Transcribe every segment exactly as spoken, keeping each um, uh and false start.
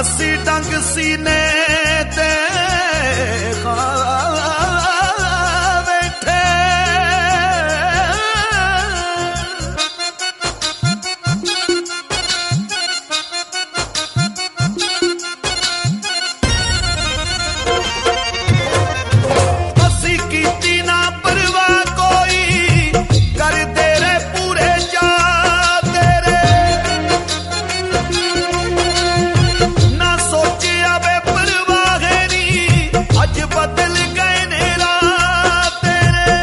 असी डंग सीने ते खा बैठे असी कीती ना परवाह कोई कर तेरे पूरे जा तेरे ना सोचिया बे परवाह नी अज बदल गए ने रात तेरे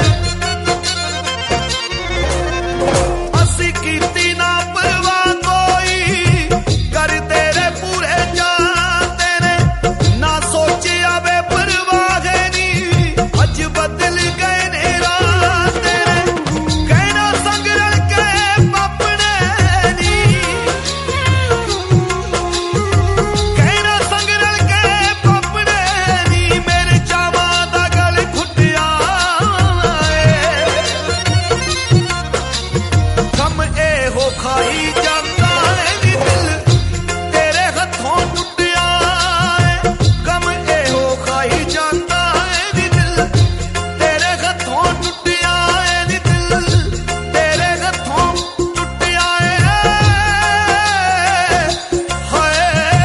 असी कीती ना परवाह कोई कर तेरे पूरे जा तेरे ना सोचिया बे परवाह नी अज बदल गए ने रात तेरे कहना संग रल के पापने नी कहना संग रल के पापने नी मेरे चावा दा गल खुटिया कम ए हो खाई जांदा है नी दिल तेरे हथों टुटिया कम ए हो खाई जांदा है नी दिल तेरे हथों टुटिया नी दिल तेरे हथों टुटिया हाय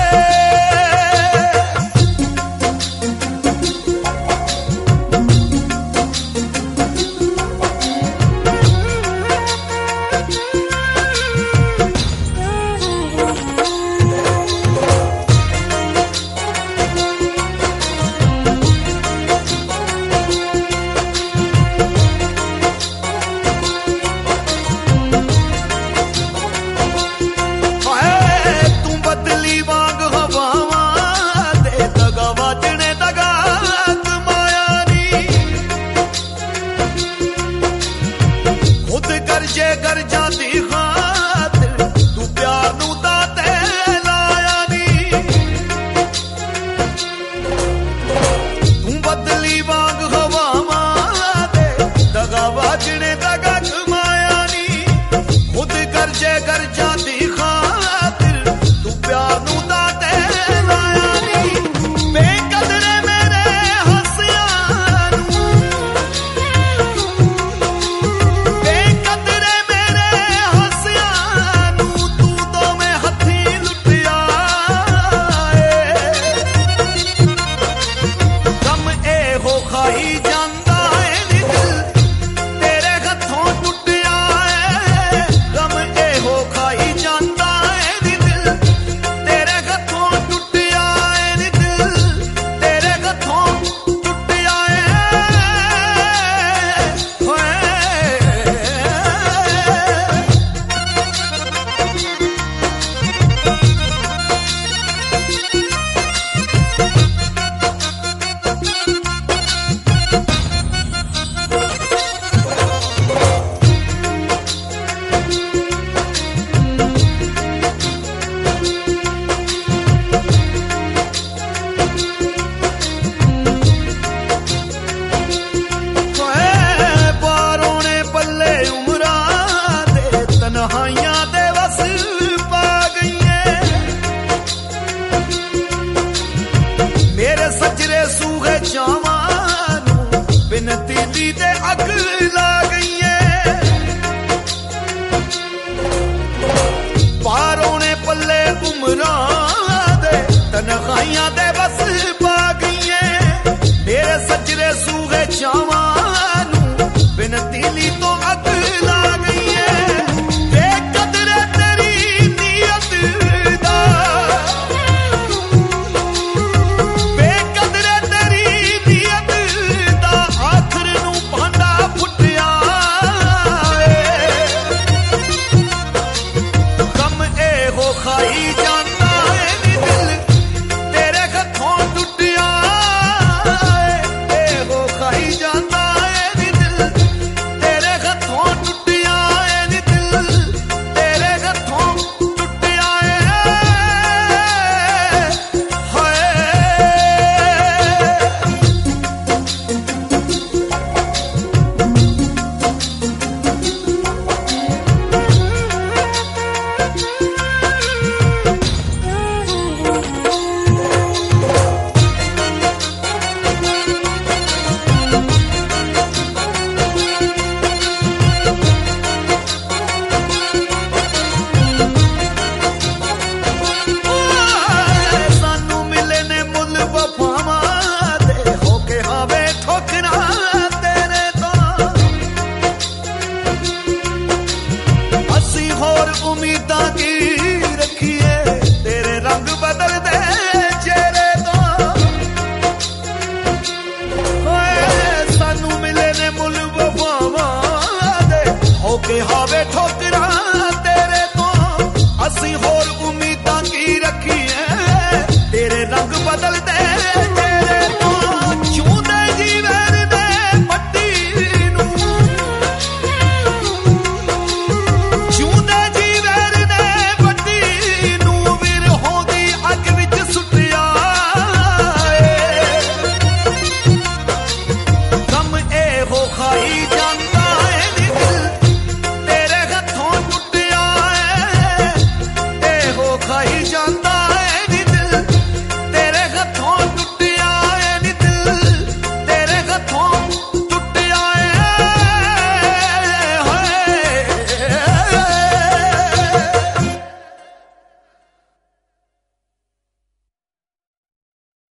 हाय तू बदली वांग हवावां ते दगा वाजने दगा माया नी खुद करजे कर जाती खातिर तू प्यार नू दाते लाया नी तू बदली वांग हवावां ते दगा वाजने दगा माया नी खुद करजे कर जाती खातिर तू प्यार नू दाते लाया नी बेकदरे मेरे हसियां नू बेकदरे मेरे हसियां नू तू तो मैं हथी लुटिया कम ए हो खाई जांदा है नी दिल तेरे हथों टुटिया कम ए हो खाई जांदा है नी दिल तेरे हथों टुटिया नी दिल तेरे हथों टुटिया होए होए बारों ने पल्ले उमरां दे तन्हाइयां दे वस पा गईए मेरे सजरे सूहे चावां नू बिन तीली दे अग ला गईए बारों ने पल्ले उमरां दे तन्हाइयां दे वस पा गईए मेरे सजरे सूहे चावां नू बिन तीली तो अग ला गईए बेकदरे तेरी नीयत दा बेकदरे तेरी नीयत दा आखिर नू भांडा फुटिया ਜਾਂਦਾ